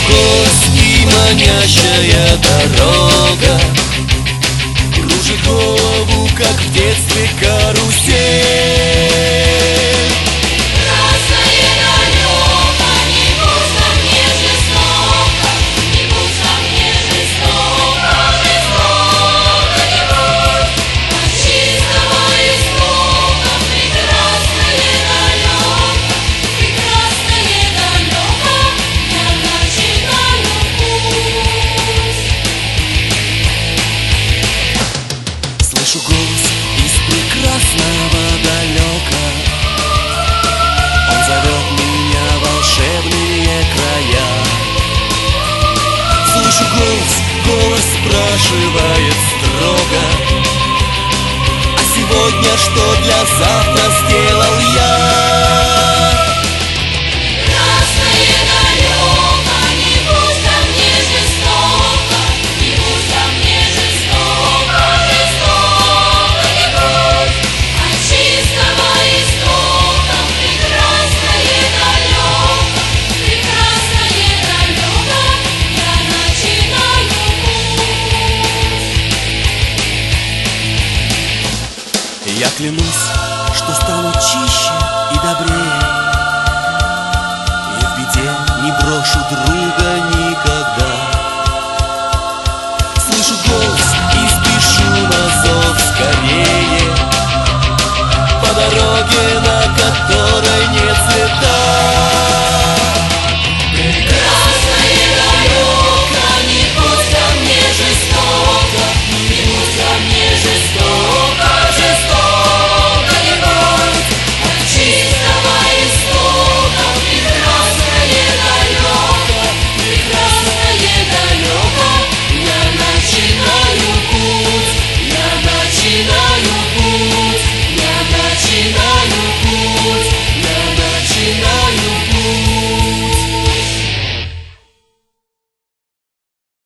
голос и манящая дорога кружит голову, как в детстве карусель. Слышу голос из прекрасного далека. Он зовет меня в волшебные края. Слышу голос, голос спрашивает строго: а сегодня что для завтра сделал я? Я клянусь